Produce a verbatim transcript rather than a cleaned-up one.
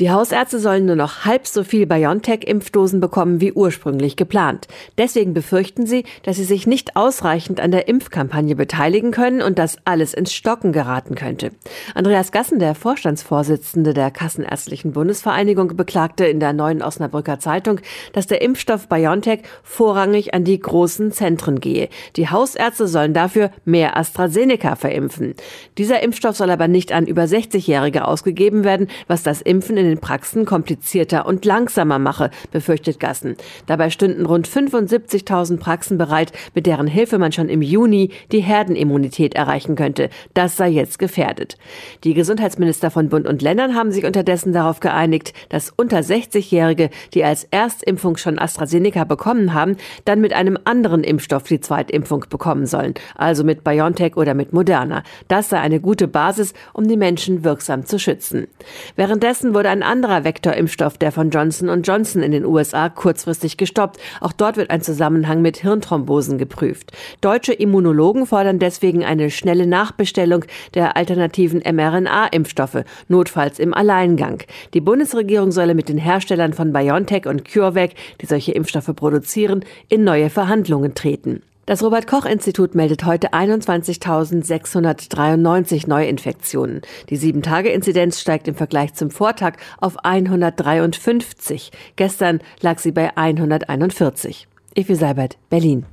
Die Hausärzte sollen nur noch halb so viel BioNTech-Impfdosen bekommen wie ursprünglich geplant. Deswegen befürchten sie, dass sie sich nicht ausreichend an der Impfkampagne beteiligen können und dass alles ins Stocken geraten könnte. Andreas Gassen, der Vorstandsvorsitzende der Kassenärztlichen Bundesvereinigung, beklagte in der Neuen Osnabrücker Zeitung, dass der Impfstoff BioNTech vorrangig an die großen Zentren gehe. Die Hausärzte sollen dafür mehr AstraZeneca verimpfen. Dieser Impfstoff soll aber nicht an über sechzigjährige ausgegeben werden, was das Impfen in den Praxen komplizierter und langsamer mache, befürchtet Gassen. Dabei stünden rund fünfundsiebzigtausend Praxen bereit, mit deren Hilfe man schon im Juni die Herdenimmunität erreichen könnte. Das sei jetzt gefährdet. Die Gesundheitsminister von Bund und Ländern haben sich unterdessen darauf geeinigt, dass unter sechzigjährige, die als Erstimpfung schon AstraZeneca bekommen haben, dann mit einem anderen Impfstoff die Zweitimpfung bekommen sollen, also mit BioNTech oder mit Moderna. Das sei eine gute Basis, um die Menschen wirksam zu schützen. Währenddessen wurde ein anderer Vektorimpfstoff, der von Johnson und Johnson in den U S A, kurzfristig gestoppt. Auch dort wird ein Zusammenhang mit Hirnthrombosen geprüft. Deutsche Immunologen fordern deswegen eine schnelle Nachbestellung der alternativen mRNA-Impfstoffe, notfalls im Alleingang. Die Bundesregierung solle mit den Herstellern von BioNTech und CureVac, die solche Impfstoffe produzieren, in neue Verhandlungen treten. Das Robert-Koch-Institut meldet heute einundzwanzigtausendsechshundertdreiundneunzig Neuinfektionen. Die sieben-Tage-Inzidenz steigt im Vergleich zum Vortag auf hundertdreiundfünfzig. Gestern lag sie bei hunderteinundvierzig. Effi Seibert, Berlin.